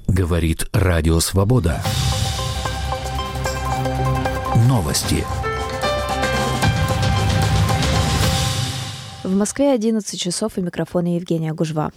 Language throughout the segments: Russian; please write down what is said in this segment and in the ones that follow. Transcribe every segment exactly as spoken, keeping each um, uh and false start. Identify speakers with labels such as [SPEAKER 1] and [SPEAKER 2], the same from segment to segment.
[SPEAKER 1] Говорит Радио Свобода. Новости.
[SPEAKER 2] В Москве одиннадцать часов, и микрофон Евгения Гужва.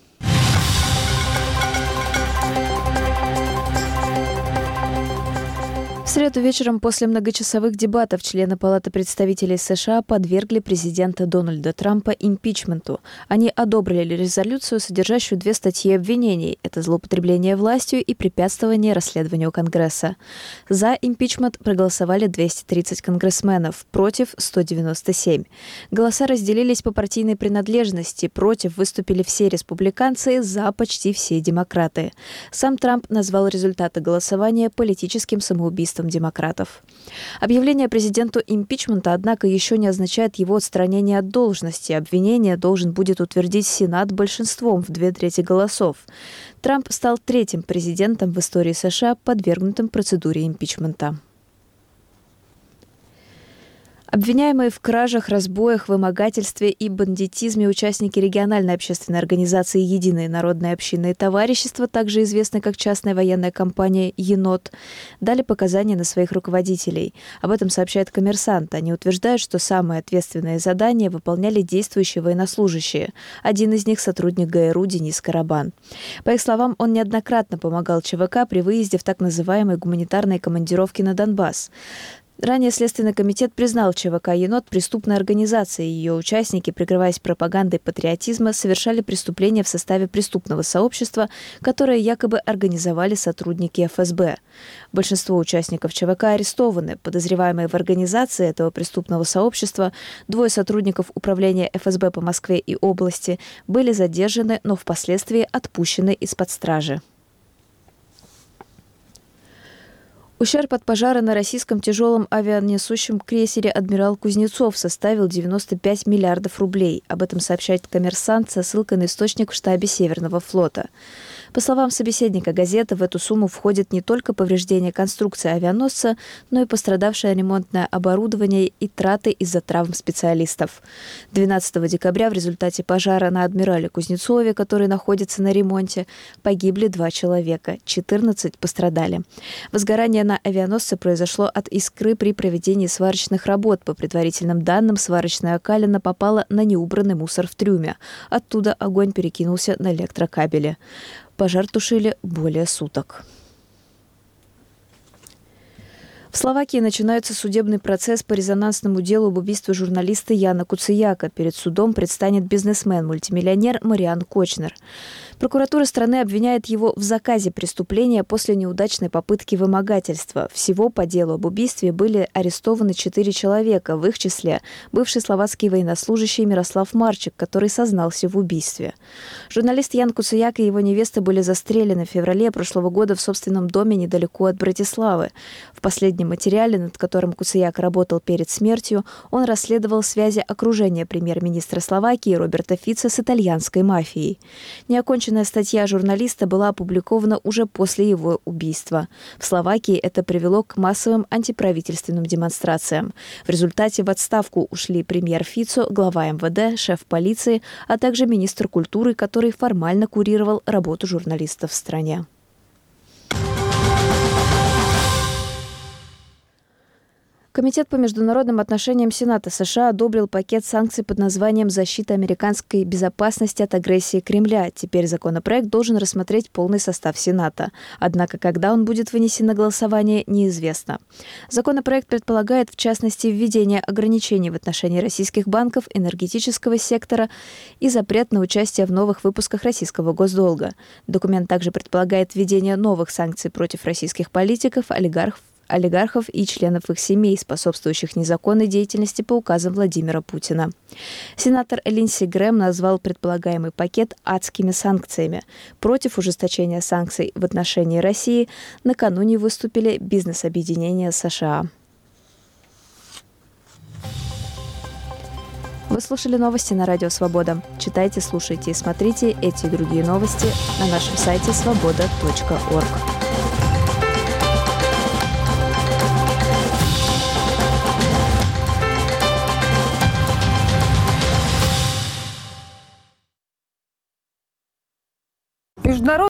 [SPEAKER 2] В среду вечером после многочасовых дебатов члены Палаты представителей США подвергли президента Дональда Трампа импичменту. Они одобрили резолюцию, содержащую две статьи обвинений. Это злоупотребление властью и препятствование расследованию Конгресса. За импичмент проголосовали двести тридцать конгрессменов, против сто девяносто семь. Голоса разделились по партийной принадлежности. Против выступили все республиканцы, за почти все демократы. Сам Трамп назвал результаты голосования политическим самоубийством демократов. Объявление президенту импичмента, однако, еще не означает его отстранение от должности. Обвинение должен будет утвердить Сенат большинством в две трети голосов. Трамп стал третьим президентом в истории США, подвергнутым процедуре импичмента. Обвиняемые в кражах, разбоях, вымогательстве и бандитизме участники региональной общественной организации «Единое народное общинное товарищество», также известной как частная военная компания «Енот», дали показания на своих руководителей. Об этом сообщает «Коммерсант». Они утверждают, что самые ответственные задания выполняли действующие военнослужащие. Один из них – сотрудник ГРУ Денис Карабан. По их словам, он неоднократно помогал ЧВК при выезде в так называемые гуманитарные командировки на Донбасс. Ранее Следственный комитет признал ЧВК «Енот» преступной организацией. Ее участники, прикрываясь пропагандой патриотизма, совершали преступления в составе преступного сообщества, которое якобы организовали сотрудники эф эс бэ. Большинство участников ЧВК арестованы. Подозреваемые в организации этого преступного сообщества, двое сотрудников управления эф эс бэ по Москве и области, были задержаны, но впоследствии отпущены из-под стражи. Ущерб от пожара на российском тяжелом авианесущем крейсере «Адмирал Кузнецов» составил девяносто пять миллиардов рублей. Об этом сообщает «Коммерсант» со ссылкой на источник в штабе Северного флота. По словам собеседника газеты, в эту сумму входит не только повреждение конструкции авианосца, но и пострадавшее ремонтное оборудование и траты из-за травм специалистов. двенадцатого декабря в результате пожара на «Адмирале Кузнецове», который находится на ремонте, погибли два человека, четырнадцать пострадали. Возгорание на авианосце произошло от искры при проведении сварочных работ. По предварительным данным, сварочная окалина попала на неубранный мусор в трюме. Оттуда огонь перекинулся на электрокабели. Пожар тушили более суток. В Словакии начинается судебный процесс по резонансному делу об убийстве журналиста Яна Куцияка. Перед судом предстанет бизнесмен-мультимиллионер Мариан Кочнер. Прокуратура страны обвиняет его в заказе преступления после неудачной попытки вымогательства. Всего по делу об убийстве были арестованы четыре человека, в их числе бывший словацкий военнослужащий Мирослав Марчик, который сознался в убийстве. Журналист Ян Куцияк и его невеста были застрелены в феврале прошлого года в собственном доме недалеко от Братиславы. В последнем материале, над которым Куцияк работал перед смертью, он расследовал связи окружения премьер-министра Словакии Роберта Фица с итальянской мафией. Неоконченная статья журналиста была опубликована уже после его убийства. В Словакии это привело к массовым антиправительственным демонстрациям. В результате в отставку ушли премьер Фицо, глава эм вэ дэ, шеф полиции, а также министр культуры, который формально курировал работу журналистов в стране. Комитет по международным отношениям Сената США одобрил пакет санкций под названием «Защита американской безопасности от агрессии Кремля». Теперь законопроект должен рассмотреть полный состав Сената. Однако, когда он будет вынесен на голосование, неизвестно. Законопроект предполагает, в частности, введение ограничений в отношении российских банков, энергетического сектора и запрет на участие в новых выпусках российского госдолга. Документ также предполагает введение новых санкций против российских политиков, олигархов, олигархов и членов их семей, способствующих незаконной деятельности по указам Владимира Путина. Сенатор Линдси Грэм назвал предполагаемый пакет адскими санкциями. Против ужесточения санкций в отношении России накануне выступили бизнес-объединения США. Вы слушали новости на Радио Свобода. Читайте, слушайте и смотрите эти и другие новости на нашем сайте свобода точка орг.